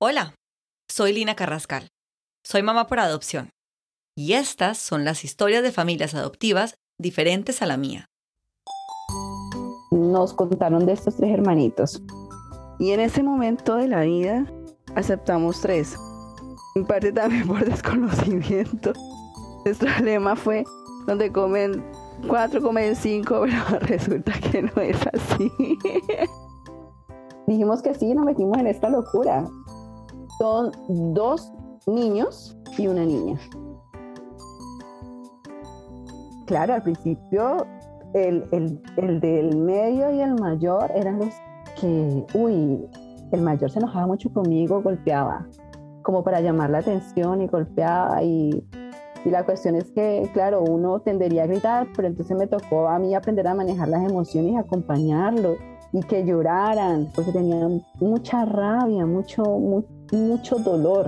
Hola, soy Lina Carrascal. Soy mamá por adopción. Y estas son las historias de familias adoptivas diferentes a la mía. Nos contaron de estos 3 hermanitos. Y en ese momento de la vida aceptamos 3. En parte también por desconocimiento. Nuestro lema fue, donde comen 4, comen 5, pero resulta que no es así. Dijimos que sí, nos metimos en esta locura. Son 2 niños y una niña. Claro, al principio el del medio y el mayor eran los que, el mayor se enojaba mucho conmigo, golpeaba, como para llamar la atención y golpeaba y la cuestión es que, claro, uno tendería a gritar, pero entonces me tocó a mí aprender a manejar las emociones y acompañarlos y que lloraran, porque tenían mucha rabia, mucho dolor.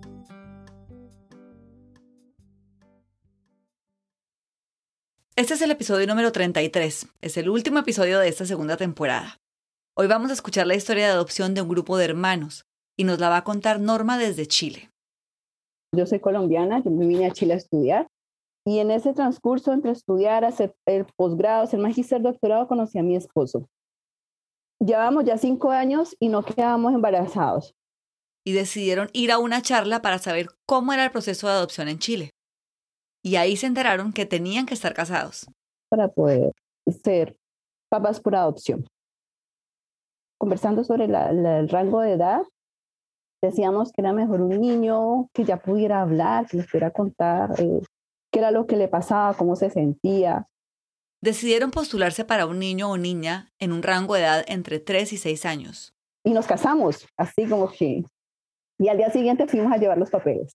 Este es el episodio número 33. Es el último episodio de esta segunda temporada. Hoy vamos a escuchar la historia de adopción de un grupo de hermanos y nos la va a contar Norma desde Chile. Yo soy colombiana, yo me vine a Chile a estudiar y en ese transcurso entre estudiar, hacer el posgrado, hacer magíster, doctorado, conocí a mi esposo. Llevamos ya 5 años y no quedamos embarazados. Y decidieron ir a una charla para saber cómo era el proceso de adopción en Chile. Y ahí se enteraron que tenían que estar casados. Para poder ser papás por adopción. Conversando sobre el rango de edad, decíamos que era mejor un niño que ya pudiera hablar, que les pudiera contar qué era lo que le pasaba, cómo se sentía. Decidieron postularse para un niño o niña en un rango de edad entre 3 y 6 años. Y nos casamos, así como que... Y al día siguiente fuimos a llevar los papeles.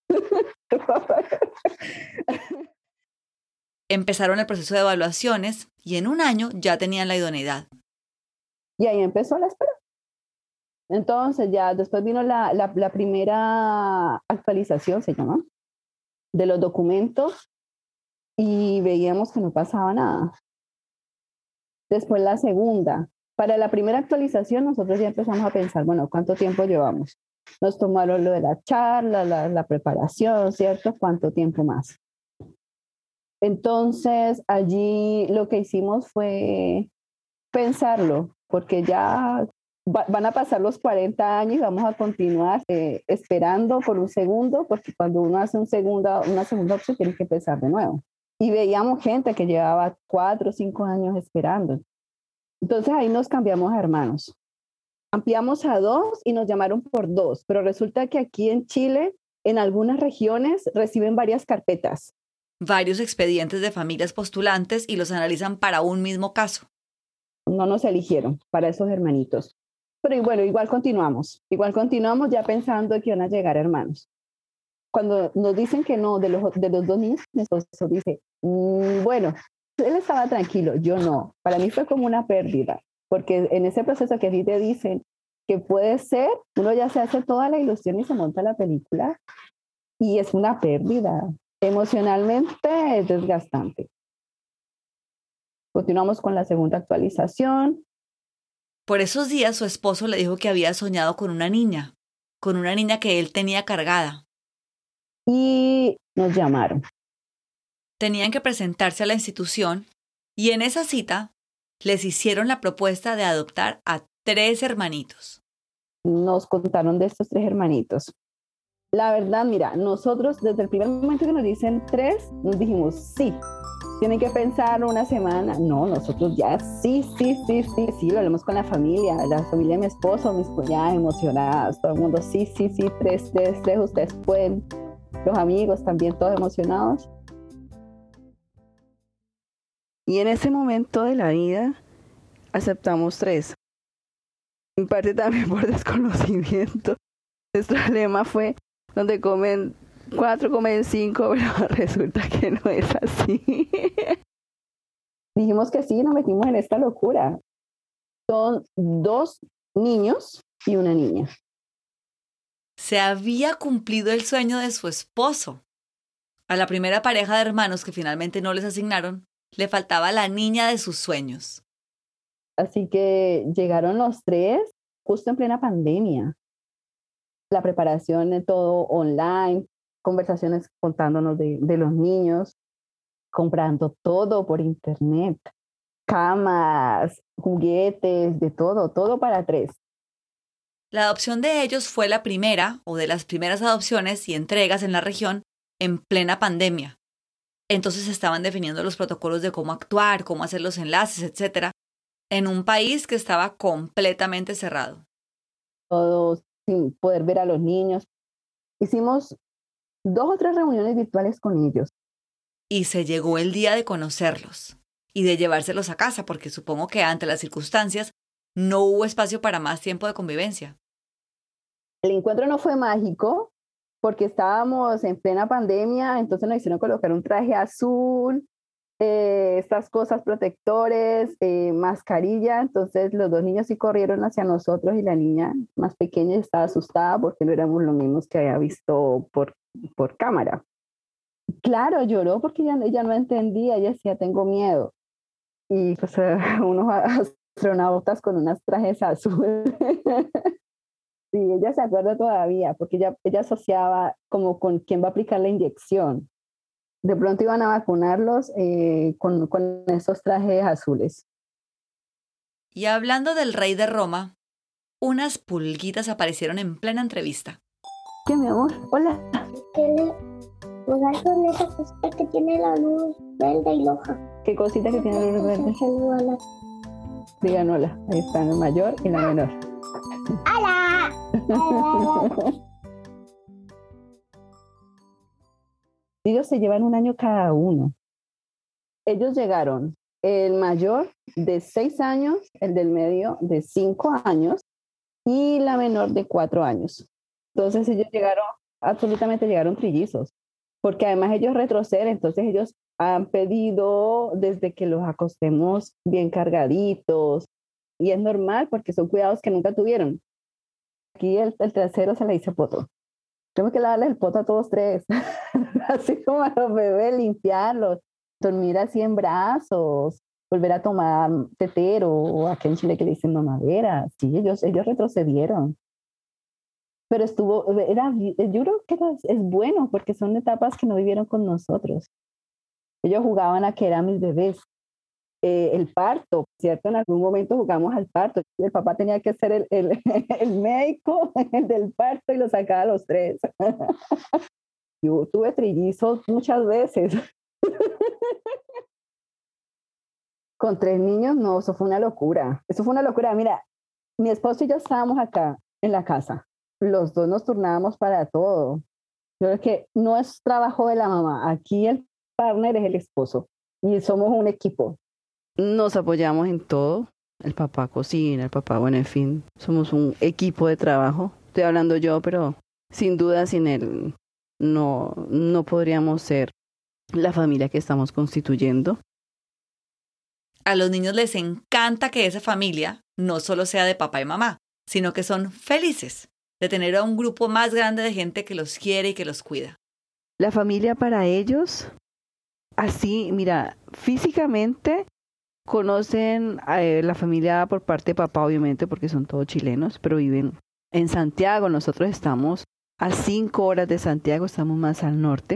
Empezaron el proceso de evaluaciones y en un año ya tenían la idoneidad. Y ahí empezó la espera. Entonces ya después vino la primera actualización, se llama, de los documentos y veíamos que no pasaba nada. Después la segunda. Para la primera actualización nosotros ya empezamos a pensar, bueno, ¿cuánto tiempo llevamos? Nos tomaron lo de la charla, la preparación, ¿cierto? ¿Cuánto tiempo más? Entonces allí lo que hicimos fue pensarlo, porque ya van a pasar los 40 años y vamos a continuar esperando por un segundo, porque cuando uno hace una segunda opción tiene que empezar de nuevo. Y veíamos gente que llevaba 4 o 5 años esperando. Entonces ahí nos cambiamos a hermanos. Ampliamos a 2 y nos llamaron por 2, pero resulta que aquí en Chile, en algunas regiones, reciben varias carpetas. Varios expedientes de familias postulantes y los analizan para un mismo caso. No nos eligieron para esos hermanitos. Pero bueno, igual continuamos ya pensando que iban a llegar hermanos. Cuando nos dicen que no, de los 2 niños, mi esposo dice, bueno, él estaba tranquilo, yo no. Para mí fue como una pérdida, porque en ese proceso que a ti te dicen que puede ser, uno ya se hace toda la ilusión y se monta la película y es una pérdida. Emocionalmente es desgastante. Continuamos con la segunda actualización. Por esos días su esposo le dijo que había soñado con una niña que él tenía cargada. Y nos llamaron. Tenían que presentarse a la institución y en esa cita les hicieron la propuesta de adoptar a 3 hermanitos. Nos contaron de estos 3 hermanitos. La verdad, mira, nosotros desde el primer momento que nos dicen 3, nos dijimos sí. Tienen que pensar una semana. No, nosotros ya sí, lo hablamos con la familia de mi esposo, mis cuñadas emocionadas, todo el mundo, sí, 3, ustedes pueden, los amigos también, todos emocionados. Y en ese momento de la vida aceptamos 3. En parte también por desconocimiento. Nuestro lema fue, donde comen 4, comen 5, pero resulta que no es así. Dijimos que sí, nos metimos en esta locura. Son 2 niños y una niña. Se había cumplido el sueño de su esposo. A la primera pareja de hermanos que finalmente no les asignaron, le faltaba la niña de sus sueños. Así que llegaron los 3 justo en plena pandemia. la preparación de todo online, conversaciones contándonos de los niños, comprando todo por internet, camas, juguetes, de todo, todo para 3. La adopción de ellos fue la primera o de las primeras adopciones y entregas en la región en plena pandemia. Entonces estaban definiendo los protocolos de cómo actuar, cómo hacer los enlaces, etc., en un país que estaba completamente cerrado. Todos sin poder ver a los niños. Hicimos 2 o 3 reuniones virtuales con ellos. Y se llegó el día de conocerlos y de llevárselos a casa, porque supongo que ante las circunstancias no hubo espacio para más tiempo de convivencia. El encuentro no fue mágico porque estábamos en plena pandemia, entonces nos hicieron colocar un traje azul, estas cosas protectores, mascarilla, entonces los 2 niños sí corrieron hacia nosotros y la niña más pequeña estaba asustada porque no éramos los mismos que había visto por cámara. Claro, lloró porque ella no entendía, ella decía, tengo miedo. Y pues unos astronautas con unos trajes azules. Sí, ella se acuerda todavía, porque ella asociaba como con quién va a aplicar la inyección. De pronto iban a vacunarlos con esos trajes azules. Y hablando del rey de Roma, unas pulguitas aparecieron en plena entrevista. ¿Qué, mi amor? Hola. Jugar con esa cosita que tiene la luz verde y roja. ¿Qué cosita que tiene la luz verde? Hola. Digan hola. Ahí están el mayor y la menor. ¡Hola! Ellos se llevan 1 año cada uno. Ellos llegaron, el mayor de 6 años, el del medio de 5 años y la menor de 4 años. Entonces ellos llegaron trillizos, porque además ellos retroceden, entonces ellos han pedido desde que los acostemos bien cargaditos y es normal porque son cuidados que nunca tuvieron. Aquí el trasero se le dice poto. Tenemos que lavarles el poto a todos 3, así como a los bebés, limpiarlos, dormir así en brazos, volver a tomar tetero, o aquí en Chile que le dicen mamadera. Sí, ellos retrocedieron. Pero yo creo que es bueno porque son etapas que no vivieron con nosotros. Ellos jugaban a que eran mis bebés. El parto, ¿cierto? En algún momento jugamos al parto. El papá tenía que ser el médico del parto y lo sacaba a los 3. Yo tuve trillizos muchas veces. Con 3 niños, no, eso fue una locura. Eso fue una locura. Mira, mi esposo y yo estábamos acá en la casa. Los 2 nos turnábamos para todo. Yo creo que no es trabajo de la mamá. Aquí el partner es el esposo y somos un equipo. Nos apoyamos en todo. El papá cocina, el papá, bueno, en fin, somos un equipo de trabajo. Estoy hablando yo, pero sin duda sin él no podríamos ser la familia que estamos constituyendo. A los niños les encanta que esa familia no solo sea de papá y mamá, sino que son felices de tener a un grupo más grande de gente que los quiere y que los cuida. La familia para ellos, así, mira, físicamente conocen a la familia por parte de papá, obviamente, porque son todos chilenos, pero viven en Santiago. Nosotros estamos a 5 horas de Santiago, estamos más al norte.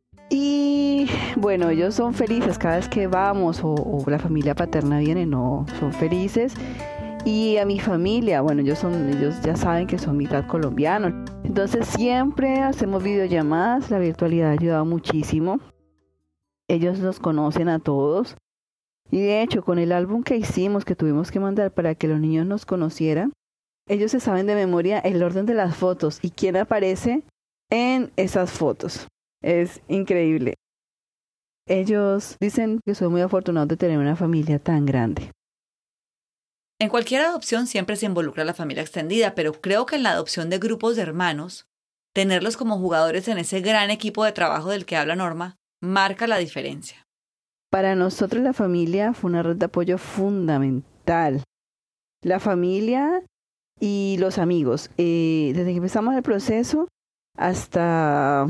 Y bueno, ellos son felices cada vez que vamos o la familia paterna viene, no, son felices. Y a mi familia, bueno, ellos ya saben que son mitad colombianos. Entonces siempre hacemos videollamadas, la virtualidad ha ayudado muchísimo. Ellos los conocen a todos. Y de hecho, con el álbum que hicimos, que tuvimos que mandar para que los niños nos conocieran, ellos se saben de memoria el orden de las fotos y quién aparece en esas fotos. Es increíble. Ellos dicen que soy muy afortunado de tener una familia tan grande. En cualquier adopción siempre se involucra la familia extendida, pero creo que en la adopción de grupos de hermanos, tenerlos como jugadores en ese gran equipo de trabajo del que habla Norma, marca la diferencia. Para nosotros la familia fue una red de apoyo fundamental. La familia y los amigos. Desde que empezamos el proceso hasta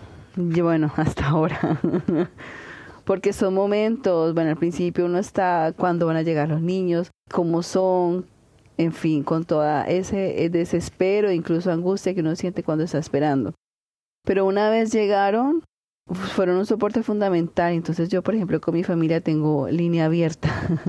ahora. Porque son momentos, bueno, al principio uno está cuándo van a llegar los niños, cómo son, en fin, con toda ese desespero, incluso angustia que uno siente cuando está esperando. Pero una vez llegaron, fueron un soporte fundamental. Entonces yo, por ejemplo, con mi familia tengo línea abierta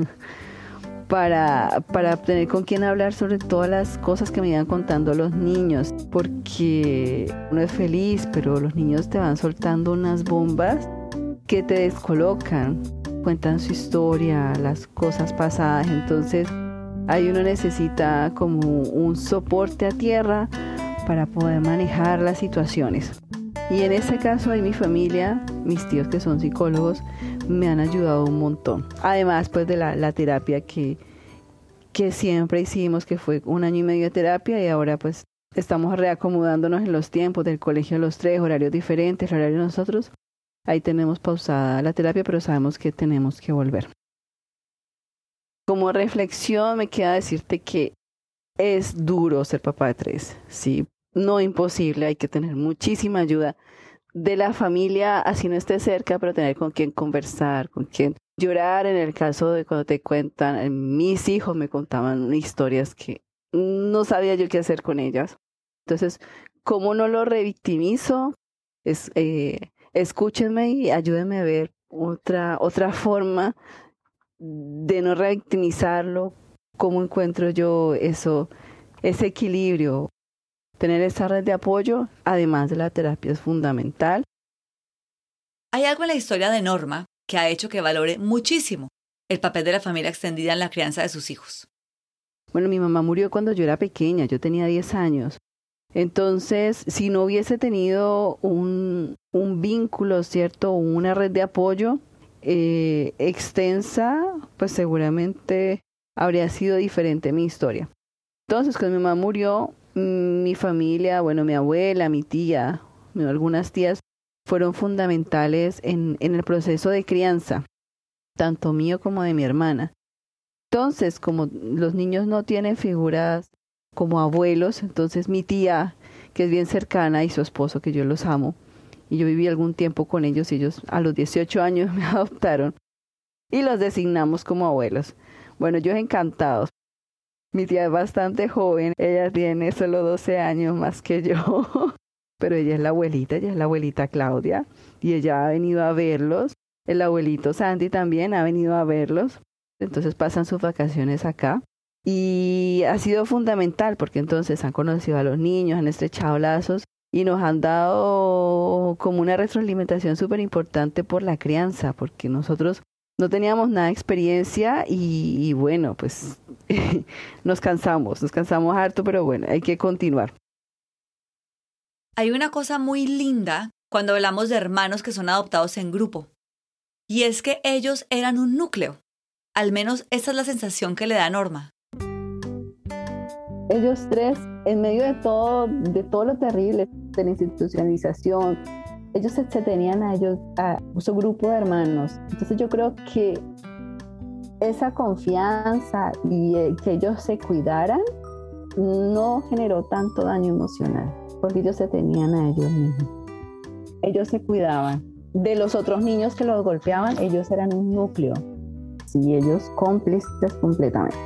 para tener con quién hablar sobre todas las cosas que me iban contando los niños, porque uno es feliz, pero los niños te van soltando unas bombas que te descolocan, cuentan su historia, las cosas pasadas. Entonces ahí uno necesita como un soporte a tierra para poder manejar las situaciones. Y en este caso ahí mi familia, mis tíos que son psicólogos, me han ayudado un montón. Además pues de la terapia que siempre hicimos, que fue 1 año y medio de terapia, y ahora pues estamos reacomodándonos en los tiempos del colegio, los 3 horarios diferentes, el horario de nosotros. Ahí tenemos pausada la terapia, pero sabemos que tenemos que volver. Como reflexión me queda decirte que es duro ser papá de 3, sí, no imposible, hay que tener muchísima ayuda de la familia, así no esté cerca, pero tener con quién conversar, con quién llorar. En el caso de cuando te cuentan, mis hijos me contaban historias que no sabía yo qué hacer con ellas. Entonces, ¿cómo no lo revictimizo? Escúchenme y ayúdenme a ver otra forma de no revictimizarlo. ¿Cómo encuentro yo ese equilibrio? Tener esa red de apoyo, además de la terapia, es fundamental. Hay algo en la historia de Norma que ha hecho que valore muchísimo el papel de la familia extendida en la crianza de sus hijos. Bueno, mi mamá murió cuando yo era pequeña, yo tenía 10 años. Entonces, si no hubiese tenido un vínculo, ¿cierto? Una red de apoyo extensa, pues seguramente habría sido diferente mi historia. Entonces, cuando mi mamá murió, mi familia, bueno, mi abuela, mi tía, algunas tías, fueron fundamentales en el proceso de crianza, tanto mío como de mi hermana. Entonces, como los niños no tienen figuras como abuelos, entonces mi tía, que es bien cercana, y su esposo, que yo los amo, y yo viví algún tiempo con ellos, y ellos a los 18 años me adoptaron, y los designamos como abuelos. Bueno, ellos encantados. Mi tía es bastante joven, ella tiene solo 12 años más que yo, pero ella es la abuelita Claudia, y ella ha venido a verlos. El abuelito Sandy también ha venido a verlos, entonces pasan sus vacaciones acá. Y ha sido fundamental porque entonces han conocido a los niños, han estrechado lazos y nos han dado como una retroalimentación súper importante por la crianza, porque nosotros no teníamos nada de experiencia y bueno, pues nos cansamos harto, pero bueno, hay que continuar. Hay una cosa muy linda cuando hablamos de hermanos que son adoptados en grupo, y es que ellos eran un núcleo. Al menos esa es la sensación que le da Norma. Ellos 3, en medio de todo lo terrible, de la institucionalización, ellos se tenían a su grupo de hermanos. Entonces yo creo que esa confianza y que ellos se cuidaran no generó tanto daño emocional, porque ellos se tenían a ellos mismos. Ellos se cuidaban. De los otros niños que los golpeaban, ellos eran un núcleo. Sí, ellos cómplices completamente.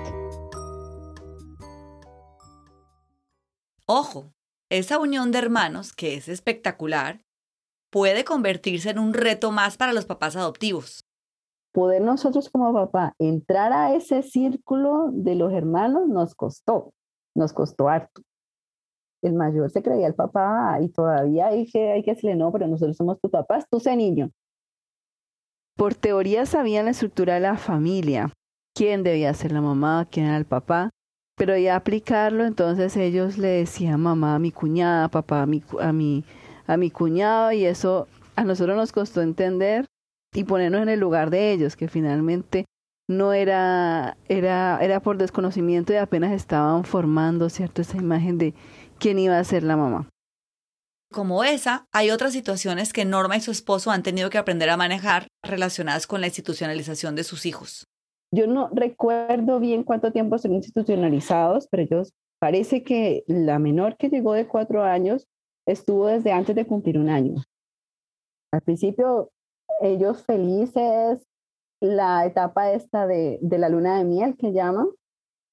Ojo, esa unión de hermanos, que es espectacular, puede convertirse en un reto más para los papás adoptivos. Poder nosotros como papá entrar a ese círculo de los hermanos nos costó harto. El mayor se creía el papá y todavía hay que decirle no, pero nosotros somos tus papás, tú sé niño. Por teoría sabían la estructura de la familia, quién debía ser la mamá, quién era el papá, pero ya aplicarlo, entonces ellos le decían mamá a mi cuñada, papá a mi cuñado, y eso a nosotros nos costó entender y ponernos en el lugar de ellos, que finalmente no era por desconocimiento y apenas estaban formando, ¿cierto?, esa imagen de quién iba a ser la mamá. Como esa, hay otras situaciones que Norma y su esposo han tenido que aprender a manejar relacionadas con la institucionalización de sus hijos. Yo no recuerdo bien cuánto tiempo son institucionalizados, pero ellos parece que la menor que llegó de 4 años estuvo desde antes de cumplir 1 año. Al principio, ellos felices, la etapa esta de la luna de miel que llaman,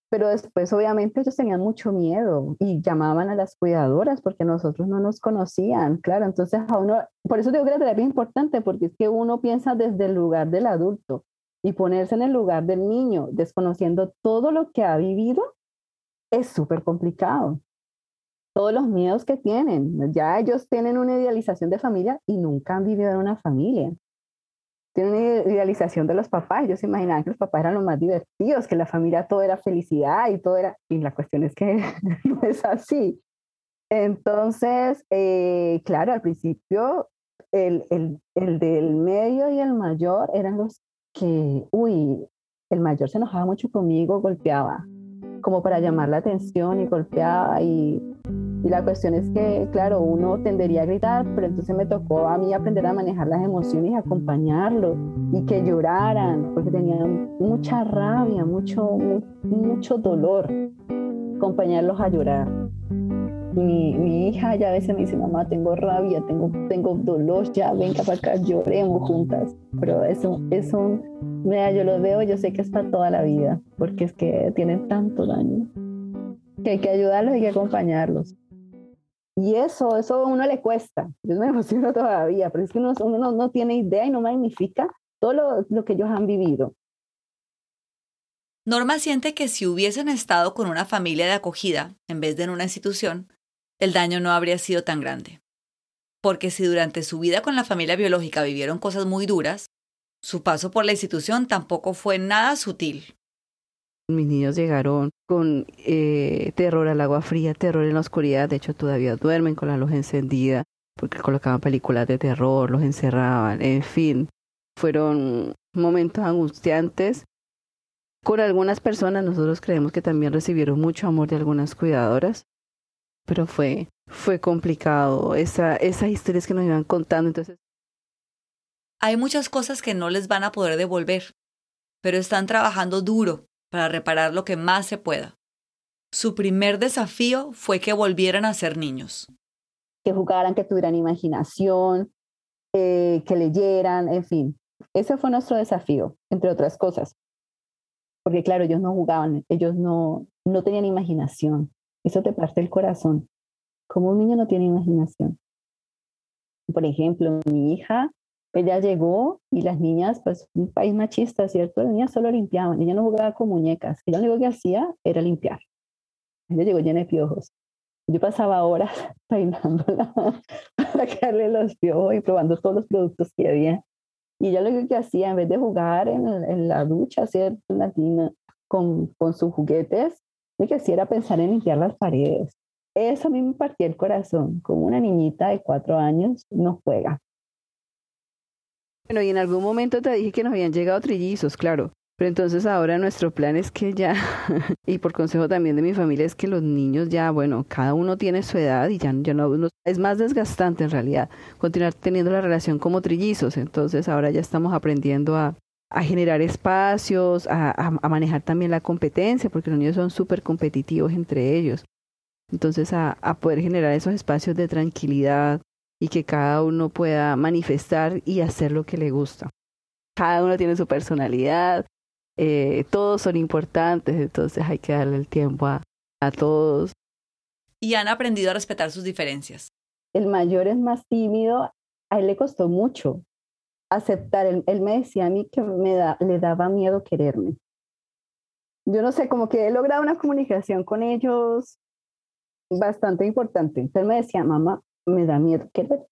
Pero después, obviamente, ellos tenían mucho miedo y llamaban a las cuidadoras porque nosotros no nos conocían, claro. Entonces, a uno, por eso digo que la terapia es importante, porque es que uno piensa desde el lugar del adulto y ponerse en el lugar del niño, desconociendo todo lo que ha vivido, es súper complicado. Todos los miedos que tienen, ya ellos tienen una idealización de familia y nunca han vivido en una familia. Tienen una idealización de los papás. Ellos se imaginaban que los papás eran los más divertidos, que la familia todo era felicidad y todo era... Y la cuestión es que no es así. Entonces, claro, al principio el del medio y el mayor eran los que, uy, el mayor se enojaba mucho conmigo, golpeaba, como para llamar la atención y golpeaba y la cuestión es que, claro, uno tendería a gritar, pero entonces me tocó a mí aprender a manejar las emociones y acompañarlos y que lloraran, porque tenían mucha rabia, mucho dolor, acompañarlos a llorar. Mi hija ya a veces me dice, mamá, tengo rabia, tengo dolor, ya venga para acá, lloremos juntas. Pero mira, yo lo veo, yo sé que es para toda la vida, porque es que tienen tanto daño, que hay que ayudarlos y hay que acompañarlos. Y eso a uno le cuesta. Yo me emociono todavía, pero es que uno no tiene idea y no magnifica todo lo que ellos han vivido. Norma siente que si hubiesen estado con una familia de acogida en vez de en una institución, el daño no habría sido tan grande. Porque si durante su vida con la familia biológica vivieron cosas muy duras, su paso por la institución tampoco fue nada sutil. Mis niños llegaron con terror al agua fría, terror en la oscuridad. De hecho, todavía duermen con la luz encendida porque colocaban películas de terror, los encerraban. En fin, fueron momentos angustiantes. Con algunas personas nosotros creemos que también recibieron mucho amor de algunas cuidadoras, pero fue complicado esas historias que nos iban contando. Entonces, hay muchas cosas que no les van a poder devolver, pero están trabajando duro para reparar lo que más se pueda. Su primer desafío fue que volvieran a ser niños. Que jugaran, que tuvieran imaginación, que leyeran, en fin. Ese fue nuestro desafío, entre otras cosas. Porque claro, ellos no jugaban, ellos no tenían imaginación. Eso te parte el corazón. ¿Cómo un niño no tiene imaginación? Por ejemplo, mi hija, ella llegó y las niñas, pues un país machista, ¿cierto? Las niñas solo limpiaban, ella no jugaba con muñecas. Ella lo único que hacía era limpiar. Ella llegó llena de piojos. Yo pasaba horas peinándola para quitarle los piojos y probando todos los productos que había. Y ella lo único que hacía, en vez de jugar en la ducha, ¿cierto? En la tina, con sus juguetes, lo que hacía era pensar en limpiar las paredes. Eso a mí me partía el corazón. Como una niñita de 4 años no juega. bueno, y en algún momento te dije que nos habían llegado trillizos, claro. Pero entonces ahora nuestro plan es que ya, y por consejo también de mi familia, es que los niños ya, bueno, cada uno tiene su edad y ya no, es más desgastante en realidad continuar teniendo la relación como trillizos. Entonces ahora ya estamos aprendiendo a generar espacios, a manejar también la competencia, porque los niños son súper competitivos entre ellos. Entonces a poder generar esos espacios de tranquilidad y que cada uno pueda manifestar y hacer lo que le gusta. Cada uno tiene su personalidad. Todos son importantes, entonces hay que darle el tiempo a todos. Y han aprendido a respetar sus diferencias. El mayor es más tímido, a él le costó mucho aceptar. Él me decía a mí que le daba miedo quererme. Yo no sé, como que he logrado una comunicación con ellos bastante importante. Entonces me decía, mamá, me da miedo querer.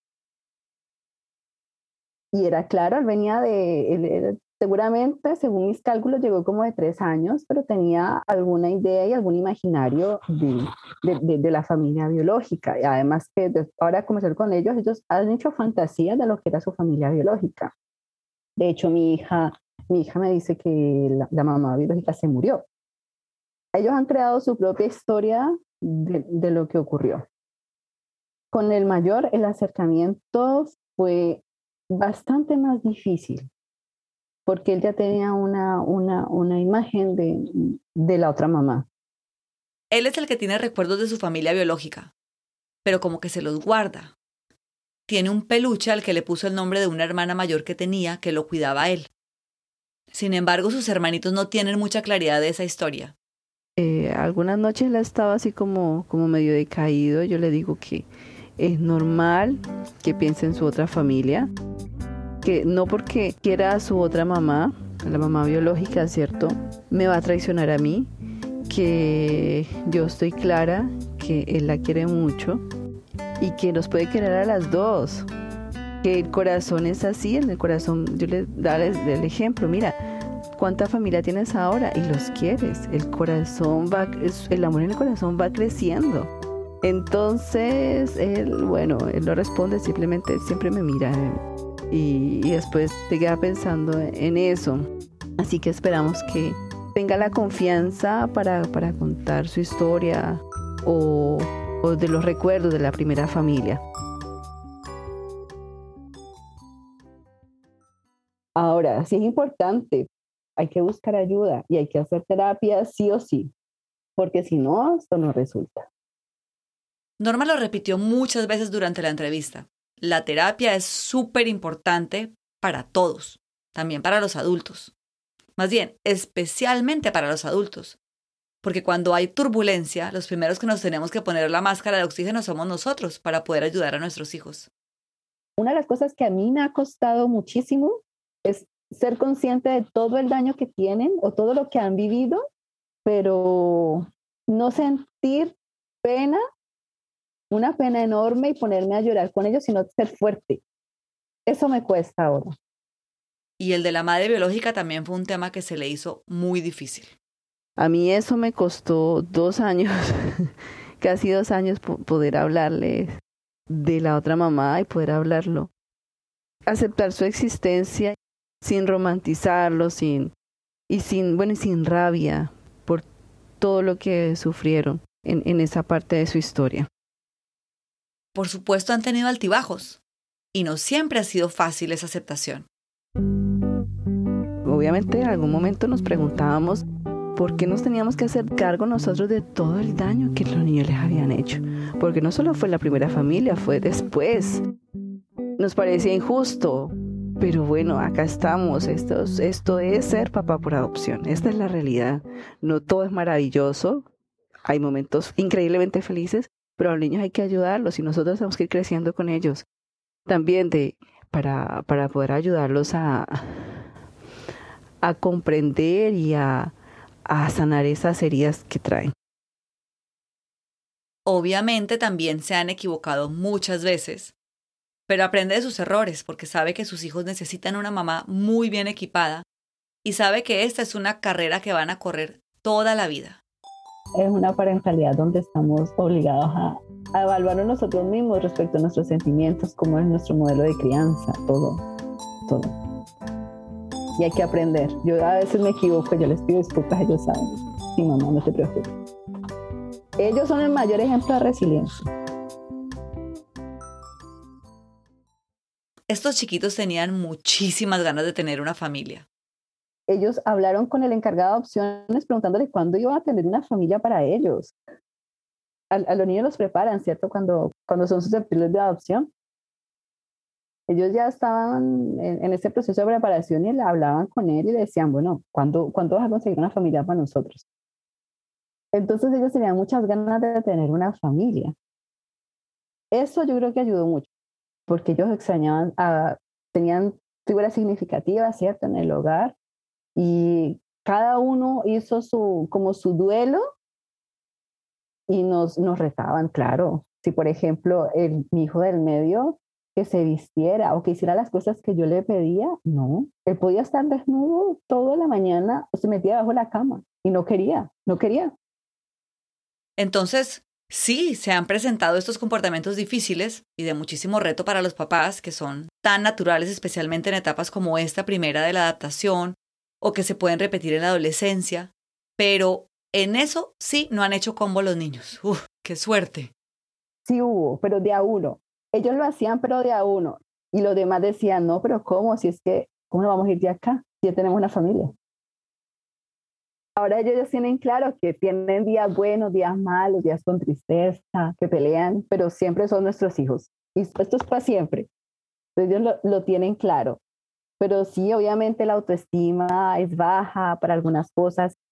Y era claro, él venía seguramente, según mis cálculos, llegó como de 3 años, pero tenía alguna idea y algún imaginario de la familia biológica. Y además que ahora conversar con ellos han hecho fantasías de lo que era su familia biológica. De hecho, mi hija me dice que la mamá biológica se murió. Ellos han creado su propia historia de lo que ocurrió. Con el mayor, el acercamiento fue bastante más difícil, porque él ya tenía una imagen de la otra mamá. Él es el que tiene recuerdos de su familia biológica, pero como que se los guarda. Tiene un peluche al que le puso el nombre de una hermana mayor que tenía que lo cuidaba a él. Sin embargo, sus hermanitos no tienen mucha claridad de esa historia. Algunas noches él estaba así como medio decaído. Yo le digo que es normal que piense en su otra familia, que no porque quiera a su otra mamá, a la mamá biológica, ¿cierto?, me va a traicionar a mí, que yo estoy clara que él la quiere mucho y que nos puede querer a las dos, que el corazón es así, en el corazón, yo le daré el ejemplo, mira, ¿cuánta familia tienes ahora? Y los quieres, el amor en el corazón va creciendo. Entonces, él no responde, simplemente siempre me mira y después se queda pensando en eso. Así que esperamos que tenga la confianza para contar su historia o de los recuerdos de la primera familia. Ahora, sí es importante, hay que buscar ayuda y hay que hacer terapia sí o sí, porque si no, esto no resulta. Norma lo repitió muchas veces durante la entrevista. La terapia es súper importante para todos, también para los adultos. Más bien, especialmente para los adultos. Porque cuando hay turbulencia, los primeros que nos tenemos que poner la máscara de oxígeno somos nosotros para poder ayudar a nuestros hijos. Una de las cosas que a mí me ha costado muchísimo es ser consciente de todo el daño que tienen o todo lo que han vivido, pero no sentir pena, una pena enorme y ponerme a llorar con ellos, sino ser fuerte. Eso me cuesta ahora. Y el de la madre biológica también fue un tema que se le hizo muy difícil. A mí eso me costó 2 años, casi 2 años poder hablarle de la otra mamá y poder hablarlo. Aceptar su existencia sin romantizarlo, sin rabia por todo lo que sufrieron en esa parte de su historia. Por supuesto han tenido altibajos y no siempre ha sido fácil esa aceptación. Obviamente en algún momento nos preguntábamos por qué nos teníamos que hacer cargo nosotros de todo el daño que los niños les habían hecho. Porque no solo fue la primera familia, fue después. Nos parecía injusto, pero bueno, acá estamos. Esto es ser papá por adopción. Esta es la realidad. No todo es maravilloso. Hay momentos increíblemente felices, pero a los niños hay que ayudarlos y nosotros tenemos que ir creciendo con ellos. También para poder ayudarlos a comprender y a sanar esas heridas que traen. Obviamente también se han equivocado muchas veces, pero aprende de sus errores porque sabe que sus hijos necesitan una mamá muy bien equipada y sabe que esta es una carrera que van a correr toda la vida. Es una parentalidad donde estamos obligados a evaluarnos nosotros mismos respecto a nuestros sentimientos, cómo es nuestro modelo de crianza, todo. Y hay que aprender. Yo a veces me equivoco, yo les pido disculpas, ellos saben. Sí, mamá, no te preocupes. Ellos son el mayor ejemplo de resiliencia. Estos chiquitos tenían muchísimas ganas de tener una familia. Ellos hablaron con el encargado de adopciones preguntándole cuándo iban a tener una familia para ellos. A los niños los preparan, ¿cierto? Cuando son susceptibles de adopción. Ellos ya estaban en ese proceso de preparación y le hablaban con él y le decían, bueno, ¿cuándo vas a conseguir una familia para nosotros? Entonces ellos tenían muchas ganas de tener una familia. Eso yo creo que ayudó mucho, porque ellos extrañaban, tenían figuras significativas, ¿cierto?, en el hogar, y cada uno hizo su duelo y nos retaban, claro. Si, por ejemplo, mi hijo del medio que se vistiera o que hiciera las cosas que yo le pedía, no. Él podía estar desnudo toda la mañana o se metía bajo la cama y no quería. Entonces, sí, se han presentado estos comportamientos difíciles y de muchísimo reto para los papás que son tan naturales, especialmente en etapas como esta primera de la adaptación o que se pueden repetir en la adolescencia, pero en eso sí no han hecho combo los niños. ¡Uf, qué suerte! Sí hubo, pero de a uno. Ellos lo hacían, pero de a uno. Y los demás decían, no, pero ¿cómo? Si es que, ¿cómo nos vamos a ir de acá? Si ya tenemos una familia. Ahora ellos ya tienen claro que tienen días buenos, días malos, días con tristeza, que pelean, pero siempre son nuestros hijos. Y esto es para siempre. Entonces ellos lo tienen claro. Pero sí, obviamente la autoestima es baja para algunas cosas.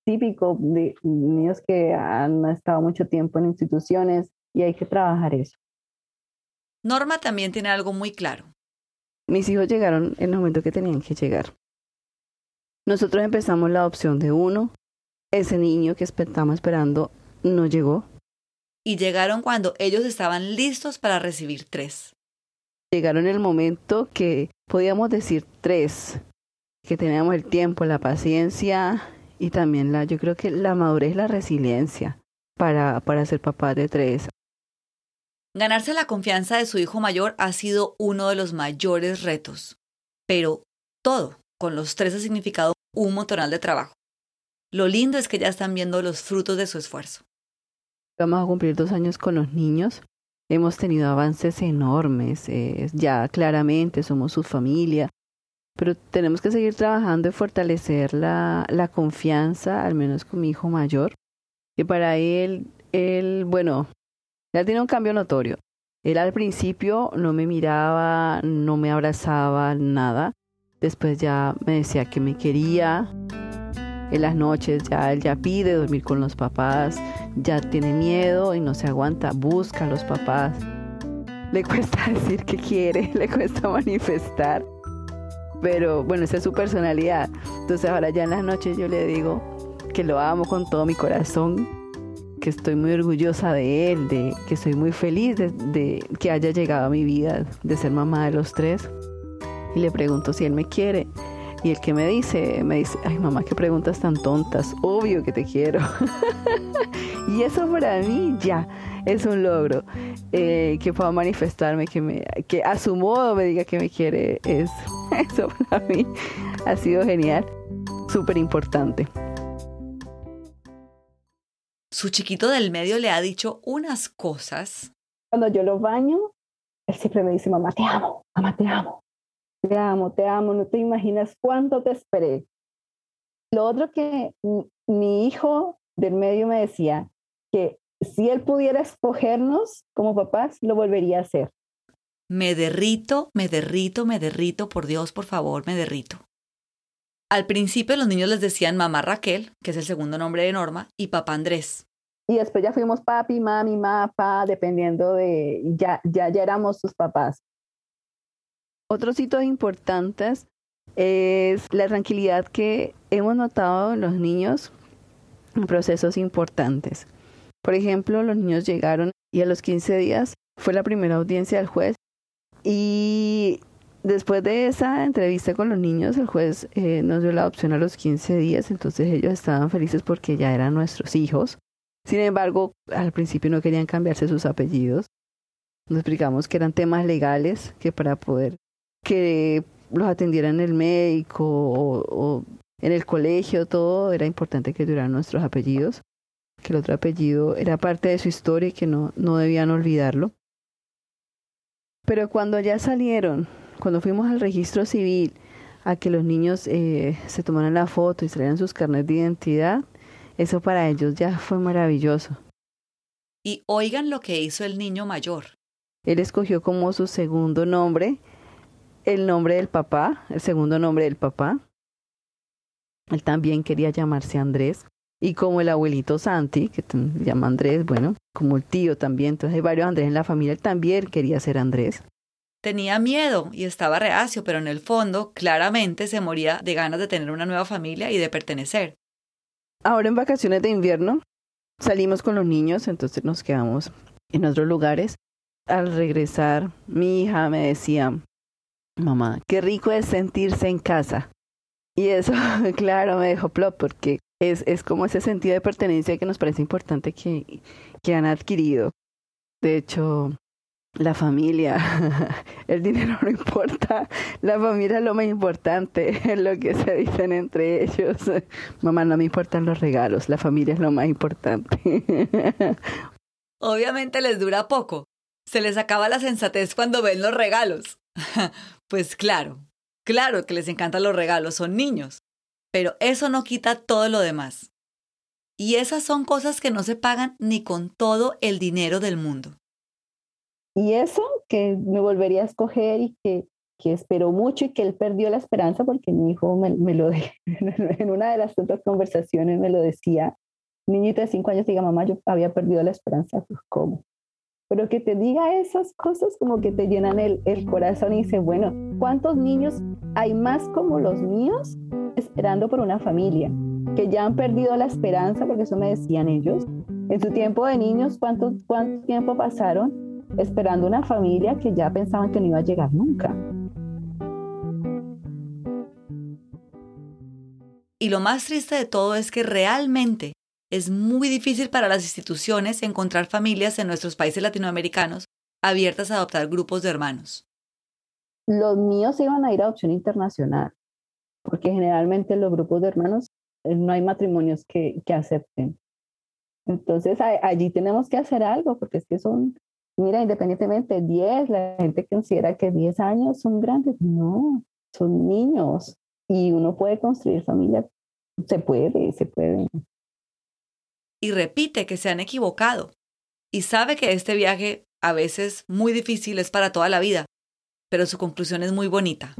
típico de niños que han estado mucho tiempo en instituciones y hay que trabajar eso. Norma también tiene algo muy claro. Mis hijos llegaron en el momento que tenían que llegar. Nosotros empezamos la adopción de uno. Ese niño que estábamos esperando no llegó. Y llegaron cuando ellos estaban listos para recibir 3. Llegaron en el momento que podíamos decir 3, que teníamos el tiempo, la paciencia y también yo creo que la madurez y la resiliencia para ser papás de 3. Ganarse la confianza de su hijo mayor ha sido uno de los mayores retos, pero todo con los 3 ha significado un montonal de trabajo. Lo lindo es que ya están viendo los frutos de su esfuerzo. Vamos a cumplir 2 años con los niños. Hemos tenido avances enormes, ya claramente somos su familia, pero tenemos que seguir trabajando y fortalecer la confianza, al menos con mi hijo mayor, que para él, bueno, ya tiene un cambio notorio. Él al principio no me miraba, no me abrazaba, nada. Después ya me decía que me quería. En las noches él ya pide dormir con los papás, ya tiene miedo y no se aguanta, busca a los papás. Le cuesta decir que quiere, le cuesta manifestar. Pero bueno, esa es su personalidad. Entonces ahora ya en las noches yo le digo que lo amo con todo mi corazón, que estoy muy orgullosa de él, de que soy muy feliz de que haya llegado a mi vida, de ser mamá de los 3. Y le pregunto si él me quiere. Y el que me dice, ay mamá, qué preguntas tan tontas, obvio que te quiero. Y eso para mí ya es un logro, que pueda manifestarme, que a su modo me diga que me quiere, eso para mí ha sido genial, súper importante. Su chiquito del medio le ha dicho unas cosas. Cuando yo lo baño, él siempre me dice, mamá, te amo, mamá, te amo. Te amo, te amo, no te imaginas cuánto te esperé. Lo otro que mi hijo del medio me decía, que si él pudiera escogernos como papás, lo volvería a hacer. Me derrito, por Dios, por favor, me derrito. Al principio los niños les decían mamá Raquel, que es el segundo nombre de Norma, y papá Andrés. Y después ya fuimos papi, mami, papá, dependiendo de, ya éramos sus papás. Otros hitos importantes es la tranquilidad que hemos notado en los niños en procesos importantes. Por ejemplo, los niños llegaron y a los 15 días fue la primera audiencia del juez y después de esa entrevista con los niños, el juez nos dio la adopción a los 15 días, entonces ellos estaban felices porque ya eran nuestros hijos. Sin embargo, al principio no querían cambiarse sus apellidos. Nos explicamos que eran temas legales, que para poder que los atendieran el médico o en el colegio, todo era importante que tuvieran nuestros apellidos, que el otro apellido era parte de su historia y que no debían olvidarlo. Pero cuando ya salieron, cuando fuimos al registro civil, a que los niños se tomaran la foto y salieran sus carnets de identidad, eso para ellos ya fue maravilloso. Y oigan lo que hizo el niño mayor. Él escogió como su segundo nombre el nombre del papá, el segundo nombre del papá. Él también quería llamarse Andrés. Y como el abuelito Santi, que se llama Andrés, bueno, como el tío también, entonces hay varios Andrés en la familia, él también quería ser Andrés. Tenía miedo y estaba reacio, pero en el fondo claramente se moría de ganas de tener una nueva familia y de pertenecer. Ahora en vacaciones de invierno salimos con los niños, entonces nos quedamos en otros lugares. Al regresar, mi hija me decía, mamá, qué rico es sentirse en casa. Y eso, claro, me dejó plop, porque es como ese sentido de pertenencia que nos parece importante que han adquirido. De hecho, la familia, el dinero no importa, la familia es lo más importante, es lo que se dicen entre ellos. Mamá, no me importan los regalos, la familia es lo más importante. Obviamente les dura poco. Se les acaba la sensatez cuando ven los regalos. Pues claro que les encantan los regalos, son niños. Pero eso no quita todo lo demás. Y esas son cosas que no se pagan ni con todo el dinero del mundo. Y eso que me volvería a escoger y que que esperó mucho y que él perdió la esperanza porque mi hijo me lo en una de las otras conversaciones me lo decía, niñito de 5 años, diga, mamá, yo había perdido la esperanza. Pues, ¿cómo? Pero que te diga esas cosas como que te llenan el corazón y dice, bueno, ¿cuántos niños hay más como los míos esperando por una familia? Que ya han perdido la esperanza, porque eso me decían ellos. En su tiempo de niños, ¿cuánto tiempo pasaron esperando una familia que ya pensaban que no iba a llegar nunca? Y lo más triste de todo es que realmente es muy difícil para las instituciones encontrar familias en nuestros países latinoamericanos abiertas a adoptar grupos de hermanos. Los míos iban a ir a adopción internacional, porque generalmente en los grupos de hermanos no hay matrimonios que acepten. Entonces allí tenemos que hacer algo, porque es que son, mira, independientemente, 10, la gente considera que 10 años son grandes. No, son niños y uno puede construir familia. Se puede. Y repite que se han equivocado y sabe que este viaje, a veces muy difícil, es para toda la vida, pero su conclusión es muy bonita.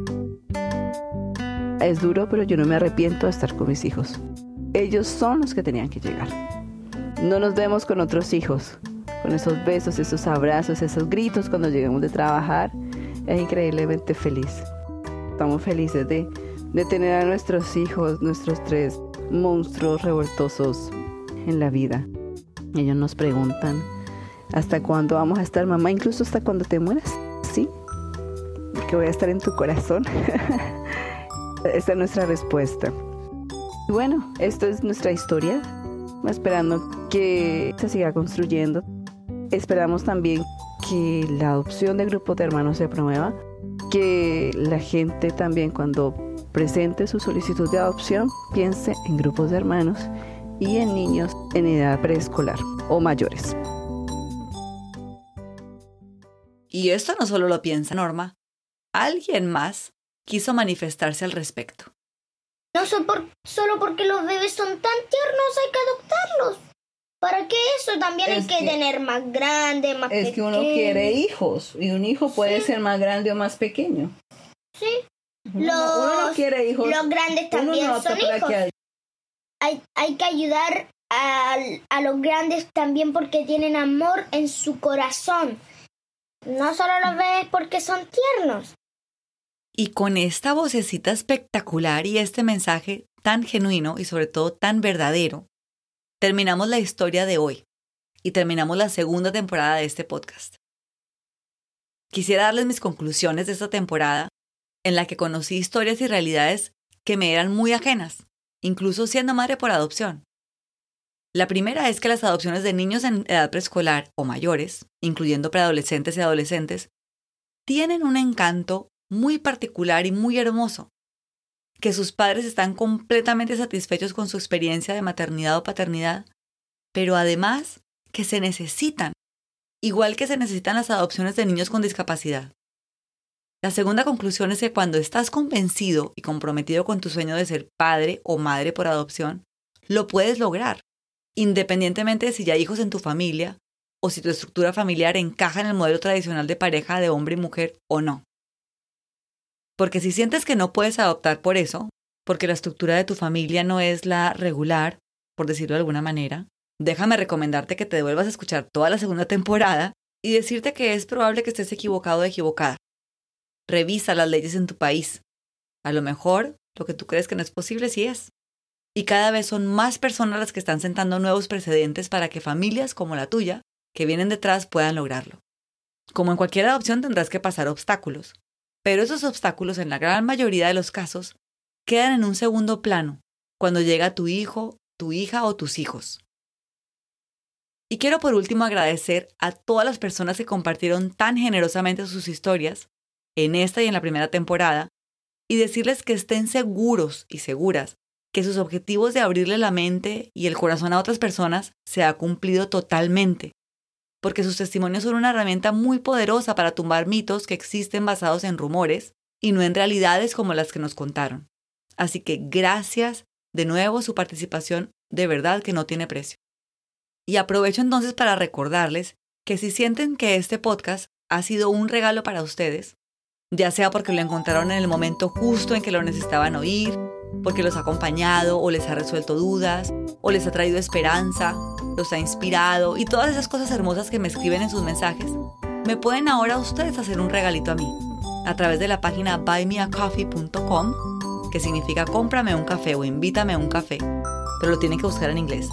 Es duro, pero yo no me arrepiento de estar con mis hijos. Ellos son los que tenían que llegar. No nos vemos con otros hijos, con esos besos, esos abrazos, esos gritos cuando llegamos de trabajar. Es increíblemente feliz. Estamos felices de tener a nuestros hijos, nuestros 3 monstruos revoltosos en la vida. Ellos nos preguntan, ¿hasta cuándo vamos a estar, mamá? Incluso hasta cuando te mueras, ¿sí? Que voy a estar en tu corazón. Esta es nuestra respuesta. Y bueno, esto es nuestra historia, esperando que se siga construyendo. Esperamos también que la adopción de grupos de hermanos se promueva, que la gente también cuando presente su solicitud de adopción piense en grupos de hermanos y en niños en edad preescolar o mayores. Y esto no solo lo piensa Norma, alguien más quiso manifestarse al respecto. No solo porque los bebés son tan tiernos hay que adoptarlos. ¿Para qué eso? También hay que tener más grande, más pequeño. Es que uno quiere hijos y un hijo puede ser más grande o más pequeño. Sí. Uno no quiere hijos. Los grandes también son hijos. Hay que ayudar a los grandes también porque tienen amor en su corazón. No solo los bebés porque son tiernos. Y con esta vocecita espectacular y este mensaje tan genuino y sobre todo tan verdadero, terminamos la historia de hoy y terminamos la segunda temporada de este podcast. Quisiera darles mis conclusiones de esta temporada en la que conocí historias y realidades que me eran muy ajenas, incluso siendo madre por adopción. La primera es que las adopciones de niños en edad preescolar o mayores, incluyendo preadolescentes y adolescentes, tienen un encanto muy particular y muy hermoso, que sus padres están completamente satisfechos con su experiencia de maternidad o paternidad, pero además que se necesitan, igual que se necesitan las adopciones de niños con discapacidad. La segunda conclusión es que cuando estás convencido y comprometido con tu sueño de ser padre o madre por adopción, lo puedes lograr, independientemente de si ya hay hijos en tu familia o si tu estructura familiar encaja en el modelo tradicional de pareja de hombre y mujer o no. Porque si sientes que no puedes adoptar por eso, porque la estructura de tu familia no es la regular, por decirlo de alguna manera, déjame recomendarte que te devuelvas a escuchar toda la segunda temporada y decirte que es probable que estés equivocado o equivocada. Revisa las leyes en tu país. A lo mejor lo que tú crees que no es posible sí es. Y cada vez son más personas las que están sentando nuevos precedentes para que familias como la tuya, que vienen detrás, puedan lograrlo. Como en cualquier adopción tendrás que pasar obstáculos. Pero esos obstáculos, en la gran mayoría de los casos, quedan en un segundo plano cuando llega tu hijo, tu hija o tus hijos. Y quiero por último agradecer a todas las personas que compartieron tan generosamente sus historias en esta y en la primera temporada y decirles que estén seguros y seguras que sus objetivos de abrirle la mente y el corazón a otras personas se ha cumplido totalmente. Porque sus testimonios son una herramienta muy poderosa para tumbar mitos que existen basados en rumores y no en realidades como las que nos contaron. Así que gracias de nuevo, su participación de verdad que no tiene precio. Y aprovecho entonces para recordarles que si sienten que este podcast ha sido un regalo para ustedes, ya sea porque lo encontraron en el momento justo en que lo necesitaban oír, porque los ha acompañado o les ha resuelto dudas, o les ha traído esperanza, los ha inspirado y todas esas cosas hermosas que me escriben en sus mensajes, me pueden ahora ustedes hacer un regalito a mí a través de la página buymeacoffee.com, que significa cómprame un café o invítame a un café, pero lo tienen que buscar en inglés.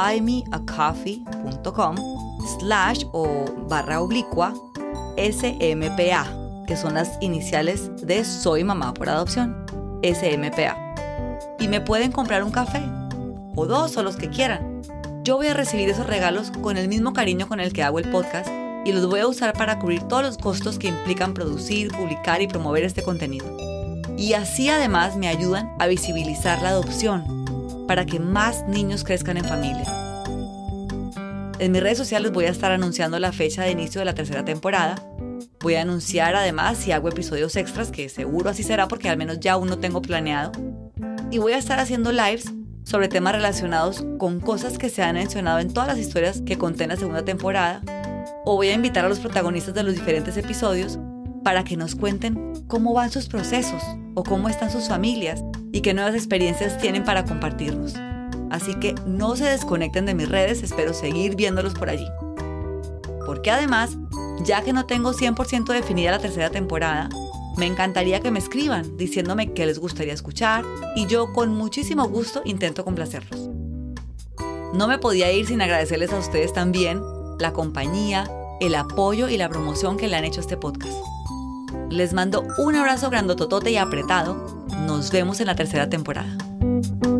buymeacoffee.com/SMPA, que son las iniciales de Soy Mamá por Adopción, SMPA. Y me pueden comprar un café, o 2, o los que quieran. Yo voy a recibir esos regalos con el mismo cariño con el que hago el podcast y los voy a usar para cubrir todos los costos que implican producir, publicar y promover este contenido. Y así además me ayudan a visibilizar la adopción para que más niños crezcan en familia. En mis redes sociales voy a estar anunciando la fecha de inicio de la 3ª temporada. Voy a anunciar además si hago episodios extras, que seguro así será porque al menos ya uno tengo planeado. Y voy a estar haciendo lives sobre temas relacionados con cosas que se han mencionado en todas las historias que conté en la 2ª temporada. O voy a invitar a los protagonistas de los diferentes episodios para que nos cuenten cómo van sus procesos o cómo están sus familias y qué nuevas experiencias tienen para compartirnos. Así que no se desconecten de mis redes, espero seguir viéndolos por allí. Porque además, ya que no tengo 100% definida la 3ª temporada, me encantaría que me escriban diciéndome qué les gustaría escuchar y yo con muchísimo gusto intento complacerlos. No me podía ir sin agradecerles a ustedes también la compañía, el apoyo y la promoción que le han hecho a este podcast. Les mando un abrazo grandototote y apretado. Nos vemos en la 3ª temporada.